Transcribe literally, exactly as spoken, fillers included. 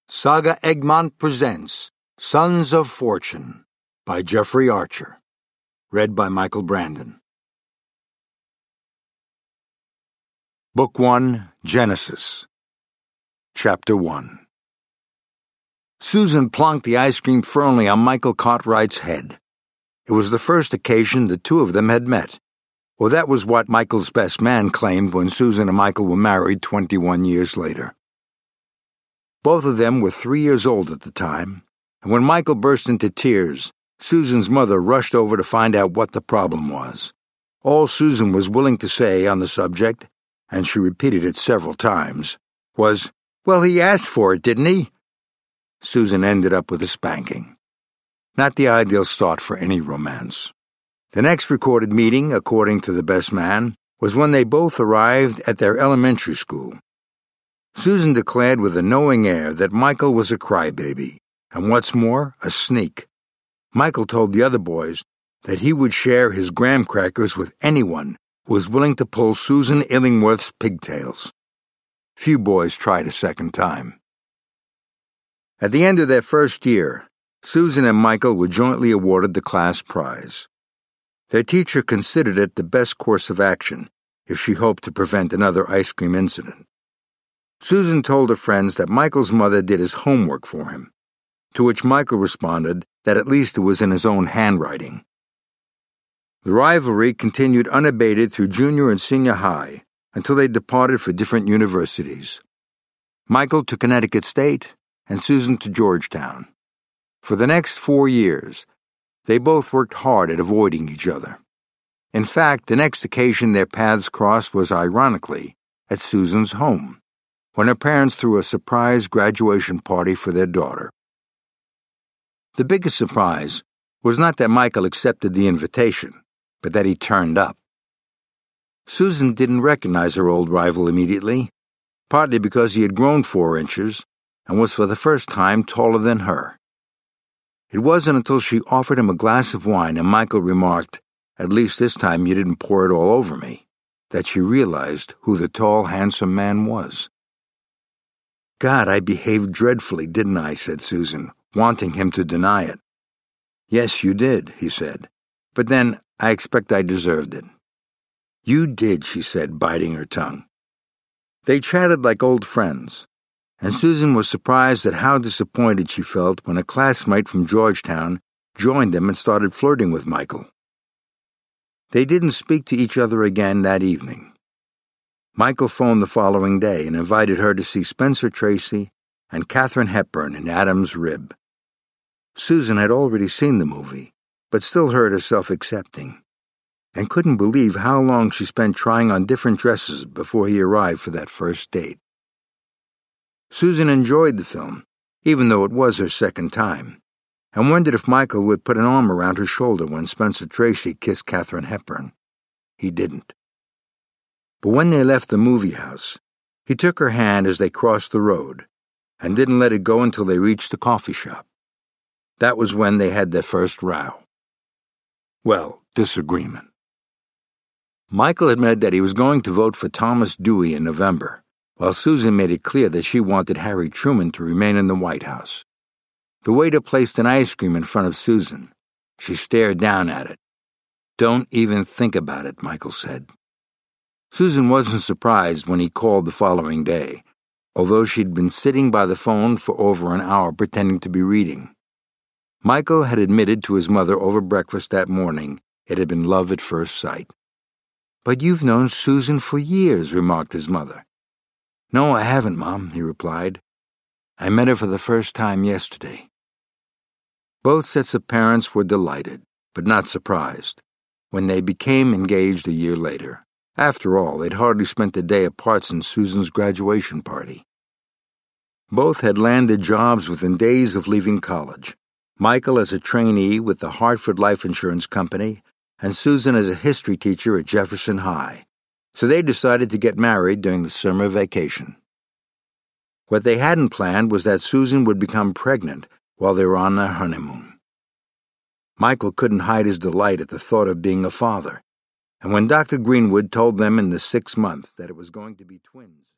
Saga Egmont presents Sons of Fortune by Jeffrey Archer. Read by Michael Brandon. Book one, Genesis. Chapter one. Susan plonked the ice cream firmly on Michael Cartwright's head. It was the first occasion the two of them had met. Well, that was what Michael's best man claimed when Susan and Michael were married twenty-one years later. Both of them were three years old at the time, and when Michael burst into tears, Susan's mother rushed over to find out what the problem was. All Susan was willing to say on the subject, and she repeated it several times, was, "Well, he asked for it, didn't he?" Susan ended up with a spanking. Not the ideal start for any romance. The next recorded meeting, according to the best man, was when they both arrived at their elementary school. Susan declared with a knowing air that Michael was a crybaby, and what's more, a sneak. Michael told the other boys that he would share his graham crackers with anyone who was willing to pull Susan Illingworth's pigtails. Few boys tried a second time. At the end of their first year, Susan and Michael were jointly awarded the class prize. Their teacher considered it the best course of action if she hoped to prevent another ice cream incident. Susan told her friends that Michael's mother did his homework for him, to which Michael responded that at least it was in his own handwriting. The rivalry continued unabated through junior and senior high until they departed for different universities. Michael to Connecticut State and Susan to Georgetown. For the next four years, they both worked hard at avoiding each other. In fact, the next occasion their paths crossed was, ironically, at Susan's home, when her parents threw a surprise graduation party for their daughter. The biggest surprise was not that Michael accepted the invitation, but that he turned up. Susan didn't recognize her old rival immediately, partly because he had grown four inches and was for the first time taller than her. It wasn't until she offered him a glass of wine and Michael remarked, "At least this time you didn't pour it all over me," that she realized who the tall, handsome man was. "God, I behaved dreadfully, didn't I?" said Susan, wanting him to deny it. "Yes, you did," he said. "But then, I expect I deserved it." "You did," she said, biting her tongue. They chatted like old friends, and Susan was surprised at how disappointed she felt when a classmate from Georgetown joined them and started flirting with Michael. They didn't speak to each other again that evening. Michael phoned the following day and invited her to see Spencer Tracy and Katharine Hepburn in Adam's Rib. Susan had already seen the movie, but still heard herself accepting, and couldn't believe how long she spent trying on different dresses before he arrived for that first date. Susan enjoyed the film, even though it was her second time, and wondered if Michael would put an arm around her shoulder when Spencer Tracy kissed Katharine Hepburn. He didn't. But when they left the movie house, he took her hand as they crossed the road, and didn't let it go until they reached the coffee shop. That was when they had their first row. Well, disagreement. Michael admitted that he was going to vote for Thomas Dewey in November, while Susan made it clear that she wanted Harry Truman to remain in the White House. The waiter placed an ice cream in front of Susan. She stared down at it. "Don't even think about it," Michael said. Susan wasn't surprised when he called the following day, although she'd been sitting by the phone for over an hour pretending to be reading. Michael had admitted to his mother over breakfast that morning it had been love at first sight. "But you've known Susan for years," remarked his mother. "No, I haven't, Mom," he replied. "I met her for the first time yesterday." Both sets of parents were delighted, but not surprised, when they became engaged a year later. After all, they'd hardly spent a day apart since Susan's graduation party. Both had landed jobs within days of leaving college, Michael as a trainee with the Hartford Life Insurance Company, and Susan as a history teacher at Jefferson High, so they decided to get married during the summer vacation. What they hadn't planned was that Susan would become pregnant while they were on their honeymoon. Michael couldn't hide his delight at the thought of being a father, and when Doctor Greenwood told them in the sixth month that it was going to be twins,